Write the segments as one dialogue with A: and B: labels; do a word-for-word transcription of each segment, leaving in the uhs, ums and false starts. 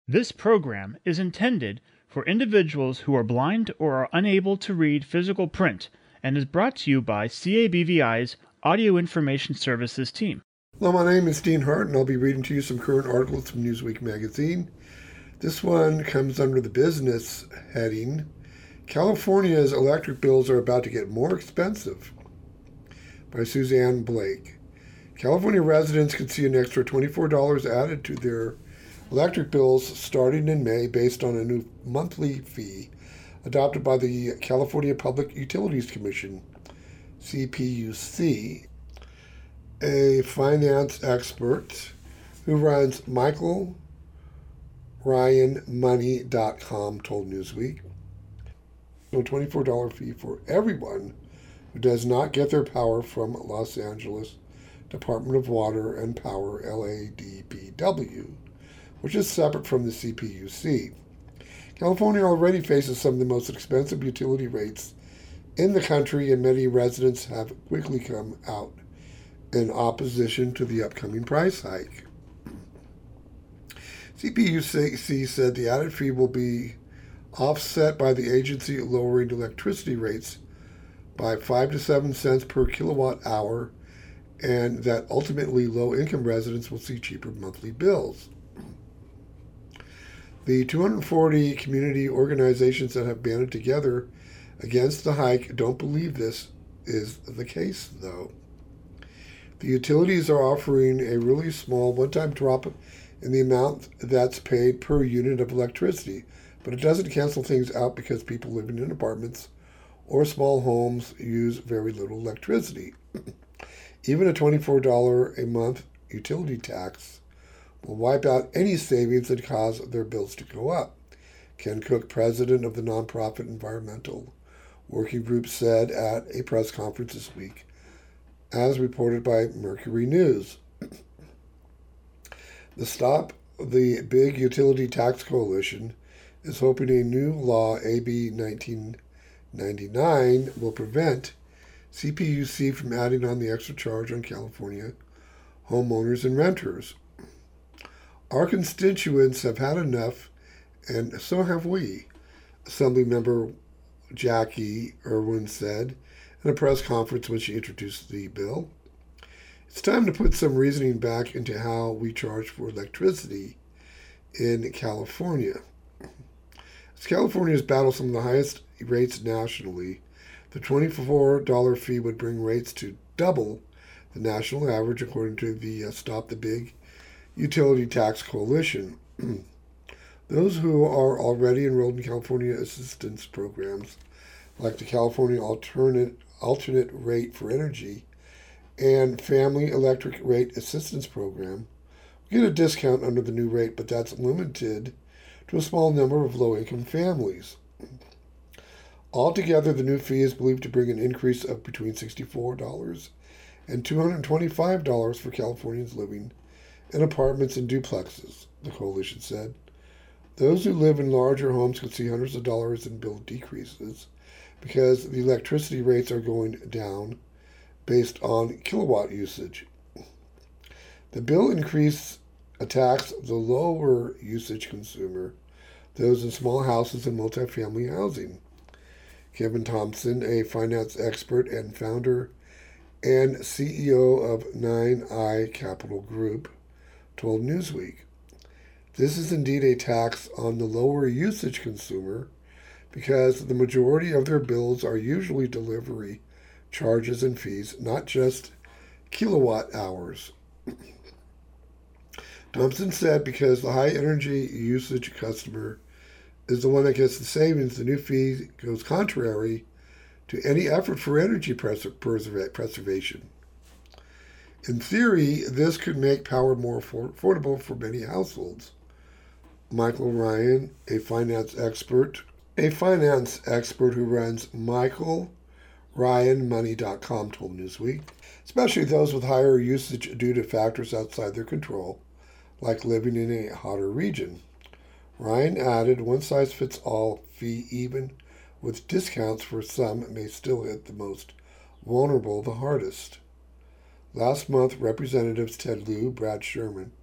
A: This program is intended for individuals who are blind or are unable to read physical print and is brought to you by C A B V I's Audio Information Services team.
B: Hello, my name is Dean Hart, and I'll be reading to you some current articles from Newsweek magazine. This one comes under the business heading, California's electric bills are about to get more expensive, by Suzanne Blake. California residents could see an extra twenty-four dollars added to their electric bills starting in May based on a new monthly fee adopted by the California Public Utilities Commission, C P U C. A finance expert who runs Michael Ryan Money dot com told Newsweek, a twenty-four dollars fee for everyone who does not get their power from Los Angeles Department of Water and Power, L A D P W, which is separate from the C P U C. California already faces some of the most expensive utility rates in the country, and many residents have quickly come out in opposition to the upcoming price hike. C P U C said the added fee will be offset by the agency lowering electricity rates by five to seven cents per kilowatt hour, and that ultimately low-income residents will see cheaper monthly bills. The two hundred forty community organizations that have banded together against the hike don't believe this is the case, though. The utilities are offering a really small one-time drop in the amount that's paid per unit of electricity, but it doesn't cancel things out because people living in apartments or small homes use very little electricity. Even a twenty-four dollars a month utility tax will wipe out any savings and cause their bills to go up, Ken Cook, president of the nonprofit Environmental Working Group, said at a press conference this week, as reported by Mercury News. The Stop the Big Utility Tax Coalition is hoping a new law, A B nineteen ninety-nine, will prevent C P U C from adding on the extra charge on California homeowners and renters. Our constituents have had enough, and so have we, Assemblymember Jackie Irwin said in a press conference when she introduced the bill. It's time to put some reasoning back into how we charge for electricity in California. As California's battle some of the highest rates nationally, the twenty-four dollars fee would bring rates to double the national average, according to the uh, Stop the Big Utility Tax Coalition. Those who are already enrolled in California assistance programs, like the California Alternate, Alternate Rate for Energy and Family Electric Rate Assistance Program, will get a discount under the new rate, but that's limited to a small number of low-income families. Altogether, the new fee is believed to bring an increase of between sixty-four dollars and two hundred twenty-five dollars for Californians living in apartments and duplexes, the coalition said. Those who live in larger homes could see hundreds of dollars in bill decreases because the electricity rates are going down based on kilowatt usage. The bill increase attacks the lower usage consumer, those in small houses and multifamily housing. Kevin Thompson, a finance expert and founder and C E O of Nine Eye Capital Group, told Newsweek, "This is indeed a tax on the lower usage consumer because the majority of their bills are usually delivery charges and fees, not just kilowatt hours." Thompson said because the high energy usage customer is the one that gets the savings, the new fee goes contrary to any effort for energy pres- preserva- preservation. In theory, this could make power more affor- affordable for many households. Michael Ryan, a finance expert, a finance expert who runs Michael Ryan Money dot com, told Newsweek, especially those with higher usage due to factors outside their control, like living in a hotter region. Ryan added, one-size-fits-all fee, even with discounts for some, may still hit the most vulnerable the hardest. Last month, Representatives Ted Lieu, Brad Sherman,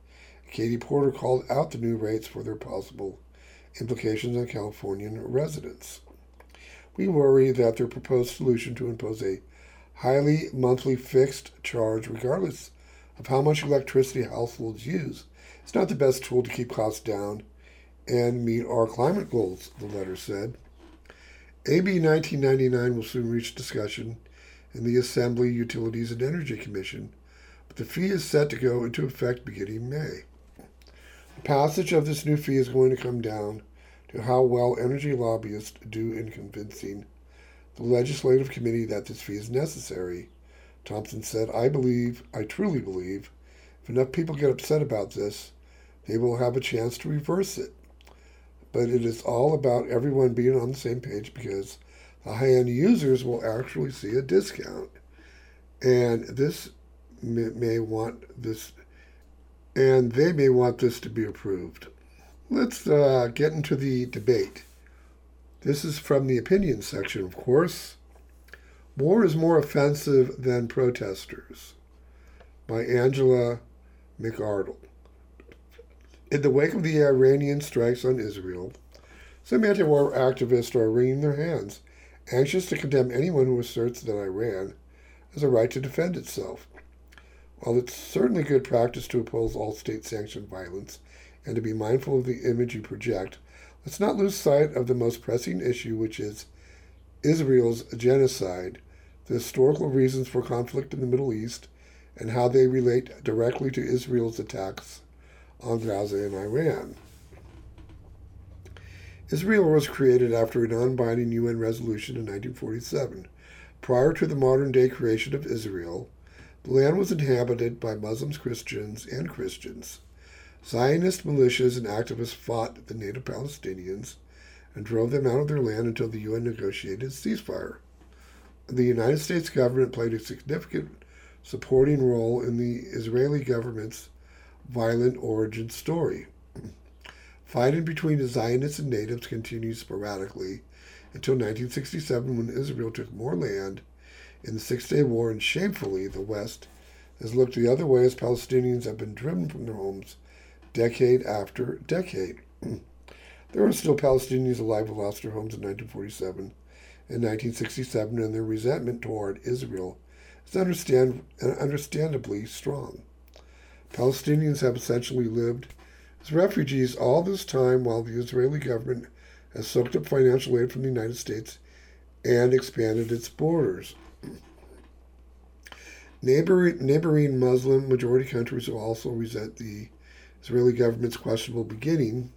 B: Katie Porter called out the new rates for their possible implications on Californian residents. We worry that their proposed solution to impose a highly monthly fixed charge, regardless of how much electricity households use, is not the best tool to keep costs down and meet our climate goals, the letter said. A B nineteen ninety-nine will soon reach discussion in the Assembly Utilities and Energy Commission, but the fee is set to go into effect beginning May. The passage of this new fee is going to come down to how well energy lobbyists do in convincing the legislative committee that this fee is necessary. Thompson said, I believe, I truly believe, if enough people get upset about this, they will have a chance to reverse it. But it is all about everyone being on the same page, because the high-end users will actually see a discount. And this may, may want this, and they may want this to be approved. Let's uh, get into the debate. This is from the opinion section, of course. War is more offensive than protesters, by Angela McArdle. In the wake of the Iranian strikes on Israel, some anti-war activists are wringing their hands, anxious to condemn anyone who asserts that Iran has a right to defend itself. While it's certainly good practice to oppose all state-sanctioned violence and to be mindful of the image you project, let's not lose sight of the most pressing issue, which is Israel's genocide, the historical reasons for conflict in the Middle East, and how they relate directly to Israel's attacks on Gaza and Iran. Israel was created after a non-binding U N resolution in nineteen forty-seven. Prior to the modern-day creation of Israel, the land was inhabited by Muslims, Christians, and Christians. Zionist militias and activists fought the native Palestinians and drove them out of their land until the U N negotiated a ceasefire. The United States government played a significant supporting role in the Israeli government's violent origin story. Fighting between the Zionists and natives continued sporadically until nineteen sixty-seven, when Israel took more land in the Six-Day War, and shamefully the West has looked the other way as Palestinians have been driven from their homes decade after decade. There are still Palestinians alive who lost their homes in nineteen forty-seven and nineteen sixty-seven, and their resentment toward Israel is understand, understandably strong. Palestinians have essentially lived as refugees all this time, while the Israeli government has soaked up financial aid from the United States and expanded its borders. Neighboring, neighboring Muslim majority countries who also resent the Israeli government's questionable beginning.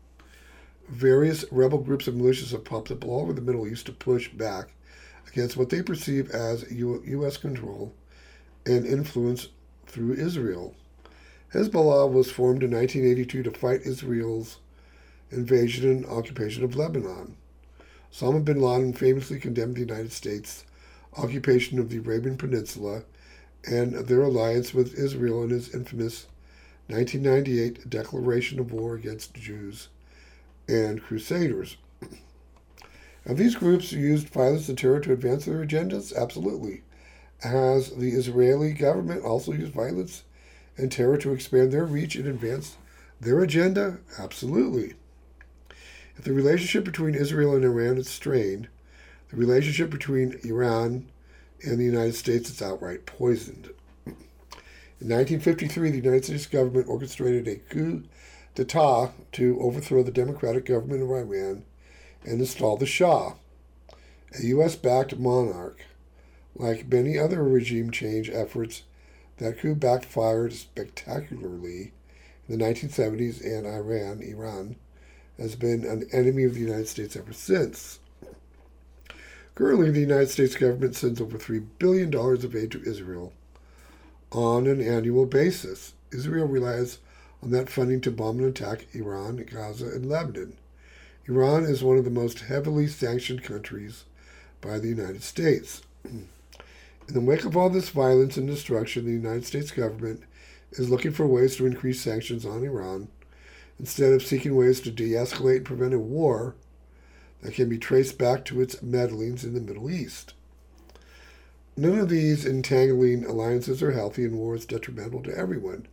B: Various rebel groups and militias have popped up all over the Middle East to push back against what they perceive as U S control and influence through Israel. Hezbollah was formed in nineteen eighty-two to fight Israel's invasion and occupation of Lebanon. Osama bin Laden famously condemned the United States' occupation of the Arabian Peninsula and their alliance with Israel in his infamous nineteen ninety-eight declaration of war against Jews and Crusaders. Have these groups used violence and terror to advance their agendas? Absolutely. Has the Israeli government also used violence and terror to expand their reach and advance their agenda? Absolutely. If the relationship between Israel and Iran is strained, the relationship between Iran and the United States is outright poisoned. In nineteen fifty-three, the United States government orchestrated a coup d'etat to overthrow the democratic government of Iran and install the Shah, a U S-backed monarch. Like many other regime change efforts, that coup backfired spectacularly in the nineteen seventies, and Iran, Iran, has been an enemy of the United States ever since. Currently, the United States government sends over three billion dollars of aid to Israel on an annual basis. Israel relies on that funding to bomb and attack Iran, Gaza, and Lebanon. Iran is one of the most heavily sanctioned countries by the United States. In the wake of all this violence and destruction, the United States government is looking for ways to increase sanctions on Iran, instead of seeking ways to de-escalate and prevent a war that can be traced back to its meddlings in the Middle East. None of these entangling alliances are healthy, and war is detrimental to everyone.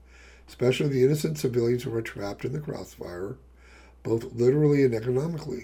B: especially the innocent civilians who are trapped in the crossfire, both literally and economically.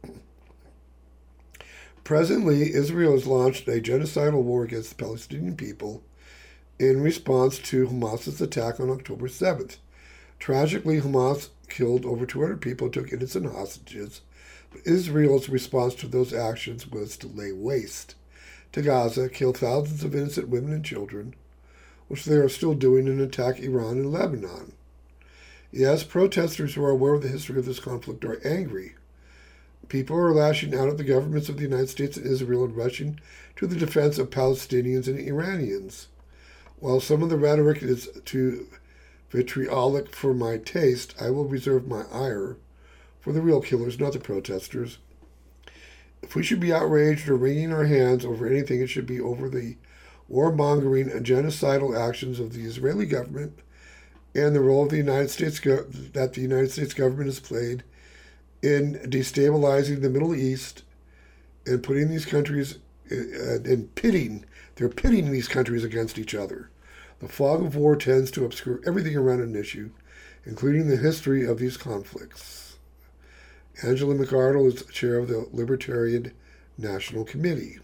B: Presently, Israel has launched a genocidal war against the Palestinian people in response to Hamas's attack on October seventh. Tragically, Hamas killed over two hundred people and took innocent hostages, but Israel's response to those actions was to lay waste to Gaza, kill thousands of innocent women and children, which they are still doing, and attack Iran and Lebanon. Yes, protesters who are aware of the history of this conflict are angry. People are lashing out at the governments of the United States and Israel and rushing to the defense of Palestinians and Iranians. While some of the rhetoric is too vitriolic for my taste, I will reserve my ire for the real killers, not the protesters. If we should be outraged or wringing our hands over anything, it should be over the warmongering and genocidal actions of the Israeli government and the role of the United States go- that the United States government has played in destabilizing the Middle East and putting these countries uh, and pitting, they're pitting these countries against each other. The fog of war tends to obscure everything around an issue, including the history of these conflicts. Angela McArdle is chair of the Libertarian National Committee.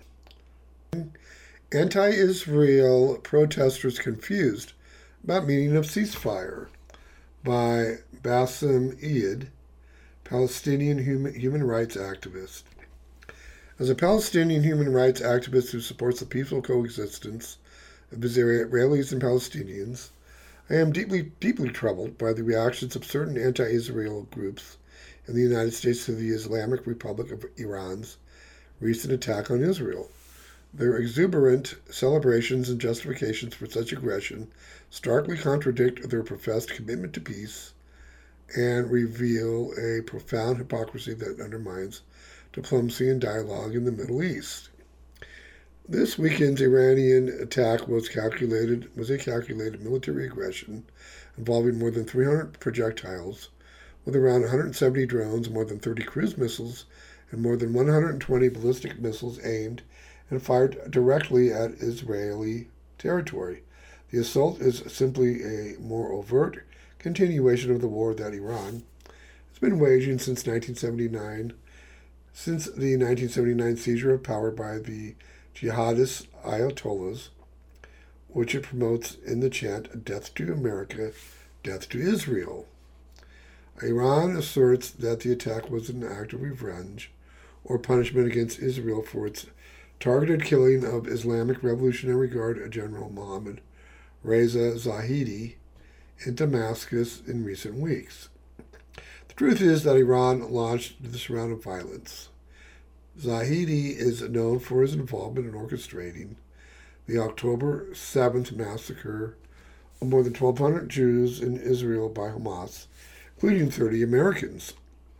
B: Anti-Israel protesters confused about meaning of ceasefire by Bassem Eid, Palestinian human, human rights activist. As a Palestinian human rights activist who supports the peaceful coexistence of Israelis and Palestinians, I am deeply, deeply troubled by the reactions of certain anti-Israel groups in the United States to the Islamic Republic of Iran's recent attack on Israel. Their exuberant celebrations and justifications for such aggression starkly contradict their professed commitment to peace and reveal a profound hypocrisy that undermines diplomacy and dialogue in the Middle East. This weekend's Iranian attack was calculated was a calculated military aggression involving more than three hundred projectiles, with around one hundred seventy drones, more than thirty cruise missiles, and more than one hundred twenty ballistic missiles aimed and fired directly at Israeli territory. The assault is simply a more overt continuation of the war that Iran has been waging since nineteen seventy-nine, since the nineteen seventy-nine seizure of power by the jihadist Ayatollahs, which it promotes in the chant, "Death to America, death to Israel." Iran asserts that the attack was an act of revenge or punishment against Israel for its targeted killing of Islamic Revolutionary Guard General Mohammad Reza Zahedi in Damascus in recent weeks. The truth is that Iran launched this round of violence. Zahedi is known for his involvement in orchestrating the October seventh massacre of more than twelve hundred Jews in Israel by Hamas, including thirty Americans.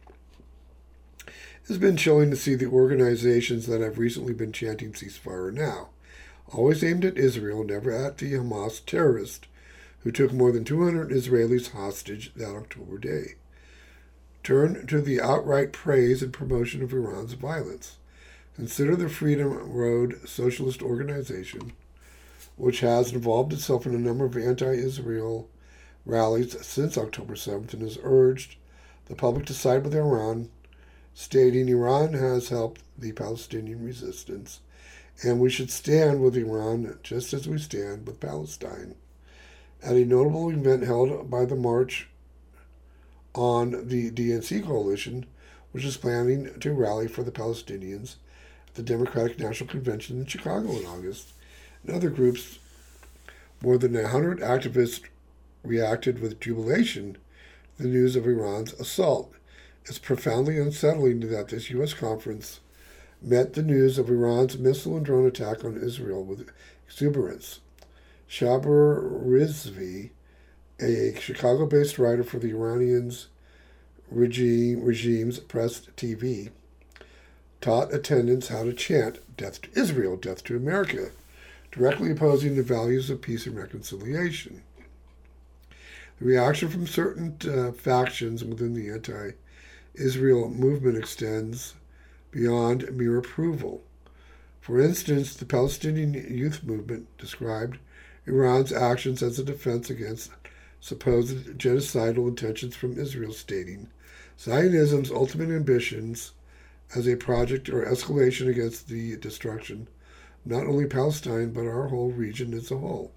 B: It's been chilling to see the organizations that have recently been chanting ceasefire now, always aimed at Israel, never at the Hamas terrorist who took more than two hundred Israelis hostage that October day. Turn to the outright praise and promotion of Iran's violence. Consider the Freedom Road Socialist Organization, which has involved itself in a number of anti-Israel rallies since October seventh and has urged the public to side with Iran, stating Iran has helped the Palestinian resistance and we should stand with Iran just as we stand with Palestine. At a notable event held by the March on the D N C coalition, which is planning to rally for the Palestinians at the Democratic National Convention in Chicago in August, and other groups, more than a hundred activists reacted with jubilation to the news of Iran's assault. It's profoundly unsettling that this U S conference met the news of Iran's missile and drone attack on Israel with exuberance. Shabar Rizvi, a Chicago-based writer for the Iranians regime, regime's Press T V, taught attendants how to chant, "Death to Israel, death to America," directly opposing the values of peace and reconciliation. The reaction from certain uh, factions within the anti-Israel movement extends beyond mere approval. For instance, the Palestinian Youth Movement described Iran's actions as a defense against supposed genocidal intentions from Israel, stating, Zionism's ultimate ambitions as a project or escalation against the destruction not only Palestine but our whole region as a whole.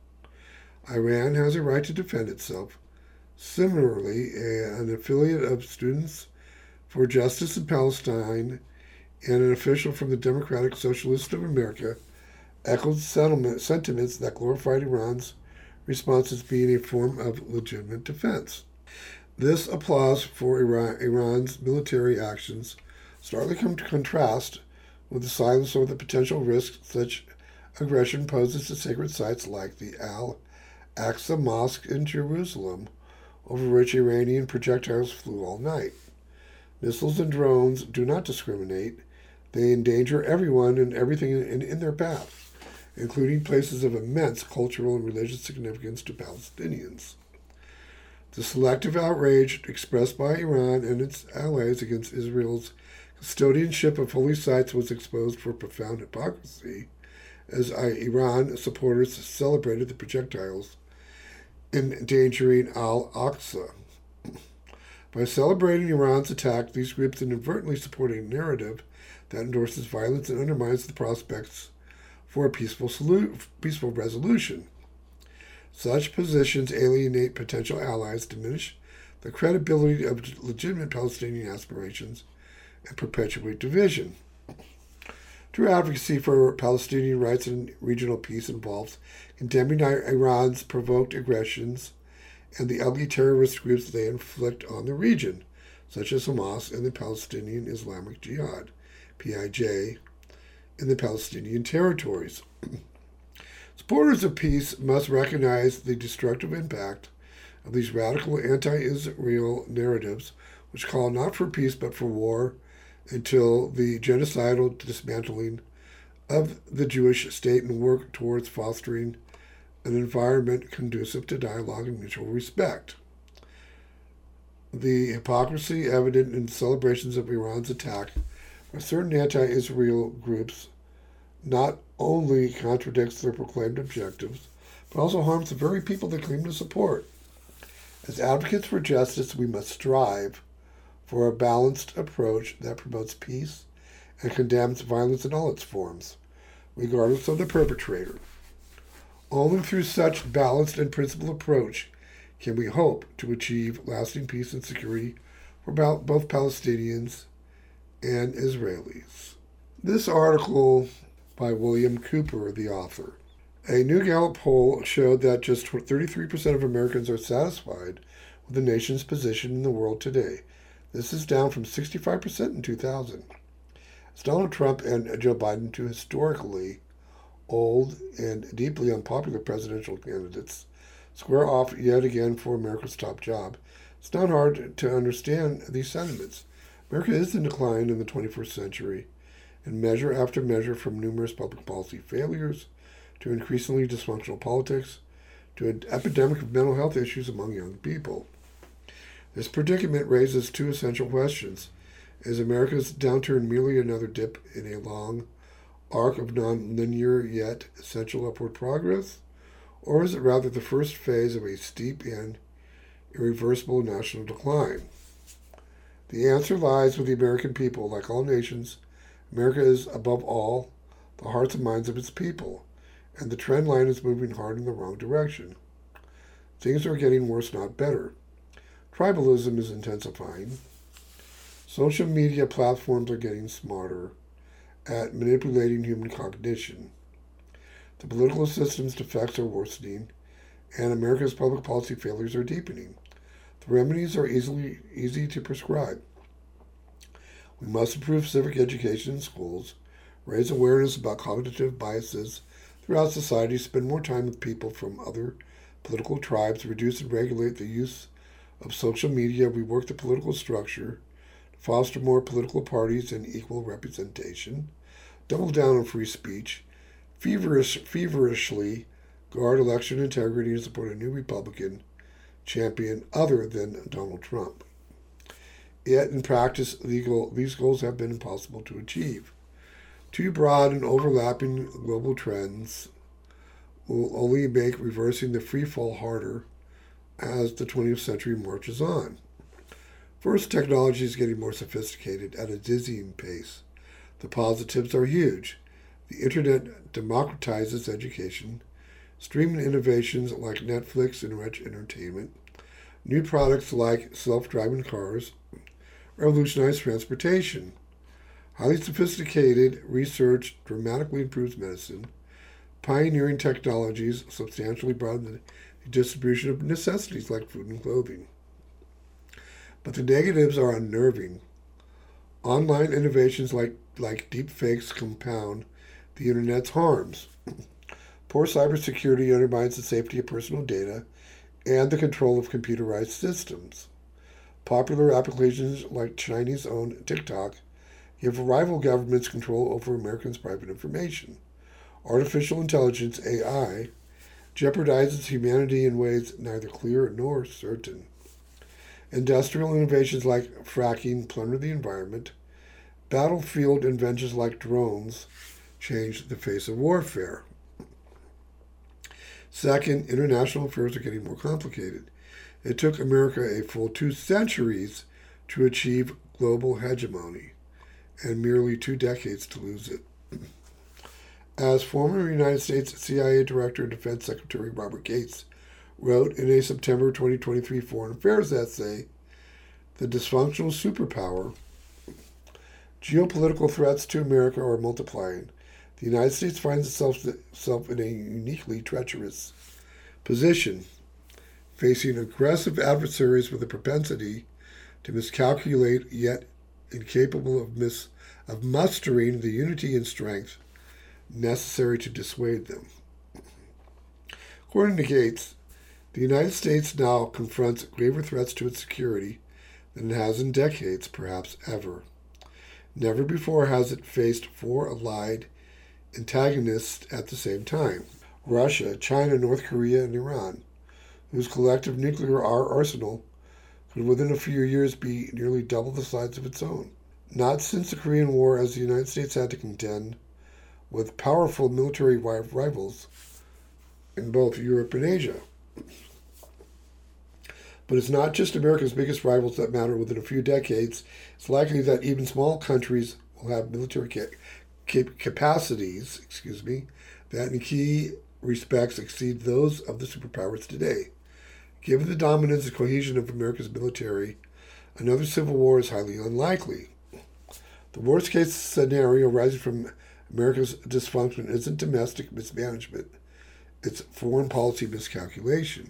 B: Iran has a right to defend itself. Similarly, a, an affiliate of Students for Justice in Palestine and an official from the Democratic Socialists of America echoed sentiments that glorified Iran's response as being a form of legitimate defense. This applause for Iran, Iran's military actions starkly come to contrast with the silence over the potential risks such aggression poses to sacred sites like the Al-Aqsa Mosque in Jerusalem, over which Iranian projectiles flew all night. Missiles and drones do not discriminate. They endanger everyone and everything in, in their path, including places of immense cultural and religious significance to Palestinians. The selective outrage expressed by Iran and its allies against Israel's custodianship of holy sites was exposed for profound hypocrisy, as Iran supporters celebrated the projectiles endangering Al-Aqsa. By celebrating Iran's attack, these groups inadvertently support a narrative that endorses violence and undermines the prospects for a peaceful, solu- peaceful resolution. Such positions alienate potential allies, diminish the credibility of legitimate Palestinian aspirations, and perpetuate division. True advocacy for Palestinian rights and regional peace involves condemning Iran's provoked aggressions and the ugly terrorist groups they inflict on the region, such as Hamas and the Palestinian Islamic Jihad, P I J, in the Palestinian territories. Supporters of peace must recognize the destructive impact of these radical anti-Israel narratives, which call not for peace but for war, until the genocidal dismantling of the Jewish state and work towards fostering an environment conducive to dialogue and mutual respect. The hypocrisy evident in celebrations of Iran's attack by certain anti-Israel groups not only contradicts their proclaimed objectives, but also harms the very people they claim to support. As advocates for justice, we must strive for a balanced approach that promotes peace and condemns violence in all its forms, regardless of the perpetrator. Only through such balanced and principled approach can we hope to achieve lasting peace and security for both Palestinians and Israelis. This article by William Cooper, the author. A new Gallup poll showed that just thirty-three percent of Americans are satisfied with the nation's position in the world today. This is down from sixty-five percent in two thousand. As Donald Trump and Joe Biden, two historically old and deeply unpopular presidential candidates, square off yet again for America's top job, it's not hard to understand these sentiments. America is in decline in the twenty-first century, and measure after measure, from numerous public policy failures to increasingly dysfunctional politics to an epidemic of mental health issues among young people. This predicament raises two essential questions. Is America's downturn merely another dip in a long arc of non-linear yet essential upward progress, or is it rather the first phase of a steep and irreversible national decline? The answer lies with the American people. Like all nations, America is, above all, the hearts and minds of its people, and the trend line is moving hard in the wrong direction. Things are getting worse, not better. Tribalism is intensifying. Social media platforms are getting smarter at manipulating human cognition. The political system's defects are worsening, and America's public policy failures are deepening. The remedies are easily easy to prescribe. We must improve civic education in schools, raise awareness about cognitive biases throughout society, spend more time with people from other political tribes, reduce and regulate the use of social media, rework the political structure, foster more political parties and equal representation, double down on free speech, feverish, feverishly guard election integrity, and support a new Republican champion other than Donald Trump. Yet, in practice, legal, these goals have been impossible to achieve. Too broad and overlapping global trends will only make reversing the free fall harder, as the twentieth century marches on. First, technology is getting more sophisticated at a dizzying pace. The positives are huge. The internet democratizes education. Streaming innovations like Netflix enrich entertainment. New products like self-driving cars revolutionize transportation. Highly sophisticated research dramatically improves medicine. Pioneering technologies substantially broaden the distribution of necessities like food and clothing. But the negatives are unnerving. Online innovations like, like deepfakes compound the internet's harms. Poor cybersecurity undermines the safety of personal data and the control of computerized systems. Popular applications like Chinese-owned TikTok give rival governments control over Americans' private information. Artificial intelligence, A I, jeopardizes humanity in ways neither clear nor certain. Industrial innovations like fracking plunder the environment. Battlefield inventions like drones change the face of warfare. Second, international affairs are getting more complicated. It took America a full two centuries to achieve global hegemony, and merely two decades to lose it. As former United States C I A Director and Defense Secretary Robert Gates wrote in a September twenty twenty-three Foreign Affairs essay, the dysfunctional superpower, geopolitical threats to America are multiplying. The United States finds itself, itself in a uniquely treacherous position, facing aggressive adversaries with a propensity to miscalculate, yet incapable of, mis- of mustering the unity and strength necessary to dissuade them. According to Gates, the United States now confronts graver threats to its security than it has in decades, perhaps ever. Never before has it faced four allied antagonists at the same time: Russia, China, North Korea, and Iran, whose collective nuclear arsenal could within a few years be nearly double the size of its own. Not since the Korean War has the United States had to contend with powerful military rivals in both Europe and Asia. But it's not just America's biggest rivals that matter. Within a few decades, it's likely that even small countries will have military ca- cap- capacities, excuse me, that in key respects exceed those of the superpowers today. Given the dominance and cohesion of America's military, another civil war is highly unlikely. The worst-case scenario arising from America's dysfunction isn't domestic mismanagement, it's foreign policy miscalculation.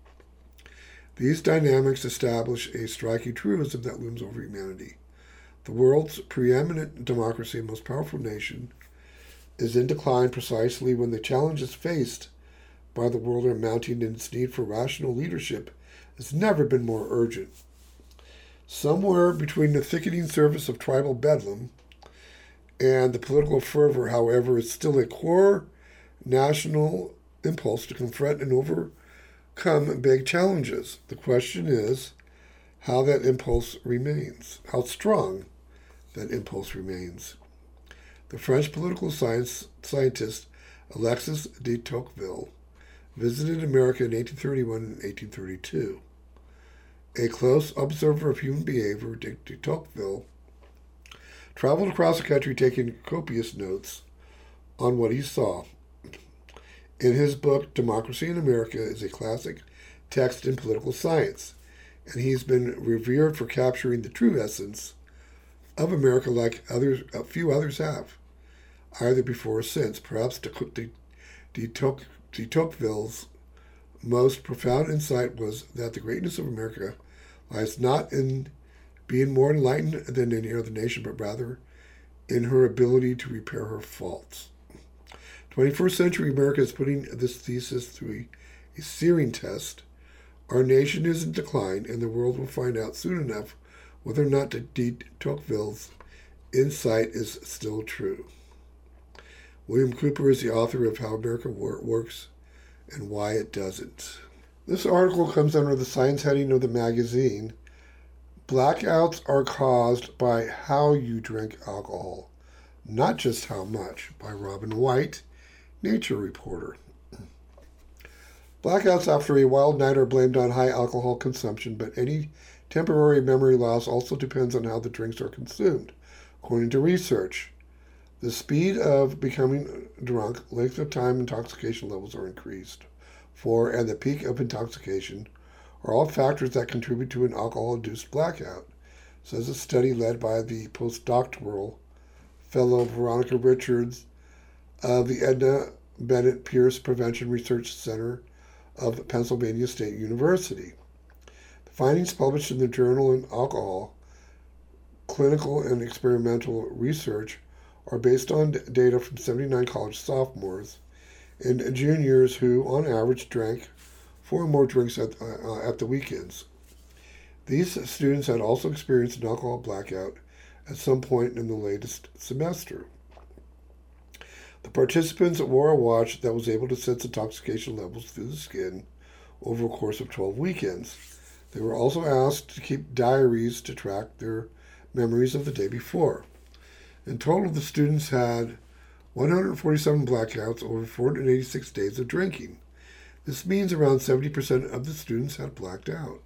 B: These dynamics establish a striking truism that looms over humanity. The world's preeminent democracy and most powerful nation is in decline precisely when the challenges faced by the world are mounting, and its need for rational leadership has never been more urgent. Somewhere between the thickening surface of tribal bedlam and the political fervor, however, is still a core national impulse to confront and overcome big challenges. The question is how that impulse remains, how strong that impulse remains. The French political science scientist Alexis de Tocqueville visited America in eighteen thirty-one and eighteen thirty-two. A close observer of human behavior, de, de Tocqueville traveled across the country taking copious notes on what he saw. In his book, Democracy in America is a classic text in political science, and he's been revered for capturing the true essence of America like others, a few others have, either before or since. Perhaps de, de, de, Tocqueville De Tocqueville's most profound insight was that the greatness of America lies not in being more enlightened than any other nation, but rather in her ability to repair her faults. twenty-first century America is putting this thesis through a, a searing test. Our nation is in decline, and the world will find out soon enough whether or not de Tocqueville's insight is still true. William Cooper is the author of How America Wor- Works and Why It Doesn't. This article comes under the science heading of the magazine, Blackouts Are Caused by How You Drink Alcohol, Not Just How Much, by Robin White, Nature Reporter. Blackouts after a wild night are blamed on high alcohol consumption, but any temporary memory loss also depends on how the drinks are consumed. According to research, the speed of becoming drunk, length of time intoxication levels are increased for, and the peak of intoxication are all factors that contribute to an alcohol-induced blackout, says a study led by the postdoctoral fellow Veronica Richards of the Edna Bennett Pierce Prevention Research Center of Pennsylvania State University. The findings published in the Journal on Alcohol, Clinical and Experimental Research are based on data from seventy-nine college sophomores and juniors who, on average, drank four or more drinks at, uh, at the weekends. These students had also experienced an alcohol blackout at some point in the latest semester. The participants wore a watch that was able to sense intoxication levels through the skin over a course of twelve weekends. They were also asked to keep diaries to track their memories of the day before. In total, the students had one hundred forty-seven blackouts over four hundred eighty-six days of drinking. This means around seventy percent of the students had blacked out.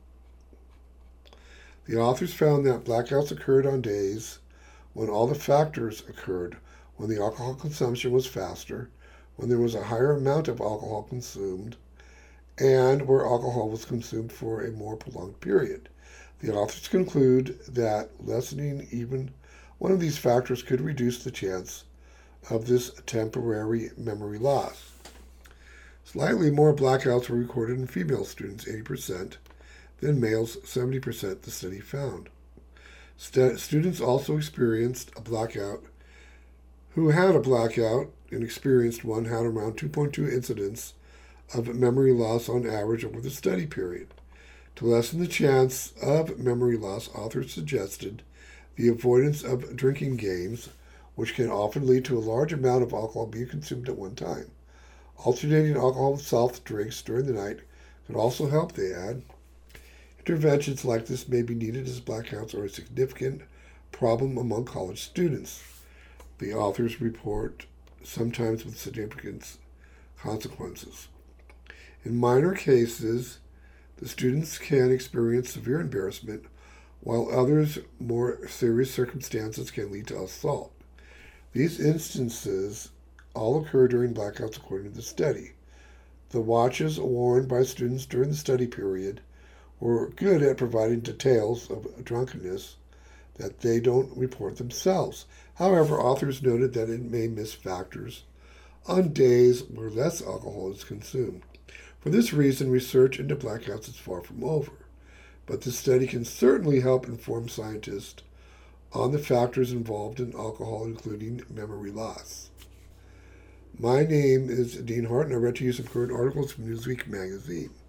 B: The authors found that blackouts occurred on days when all the factors occurred, when the alcohol consumption was faster, when there was a higher amount of alcohol consumed, and where alcohol was consumed for a more prolonged period. The authors conclude that lessening even one of these factors could reduce the chance of this temporary memory loss. Slightly more blackouts were recorded in female students, eighty percent, than males, seventy percent, the study found. St- students also experienced a blackout. Who had a blackout and experienced one had around two point two incidents of memory loss on average over the study period. To lessen the chance of memory loss, authors suggested the avoidance of drinking games, which can often lead to a large amount of alcohol being consumed at one time. Alternating alcohol with soft drinks during the night could also help, they add. Interventions like this may be needed as blackouts are a significant problem among college students. The authors report sometimes with significant consequences. In minor cases, the students can experience severe embarrassment, while others, more serious circumstances, can lead to assault. These instances all occur during blackouts according to the study. The watches worn by students during the study period were good at providing details of drunkenness that they don't report themselves. However, authors noted that it may miss factors on days where less alcohol is consumed. For this reason, research into blackouts is far from over, but this study can certainly help inform scientists on the factors involved in alcohol, including memory loss. My name is Dean Hart, and I read to you some current articles from Newsweek magazine.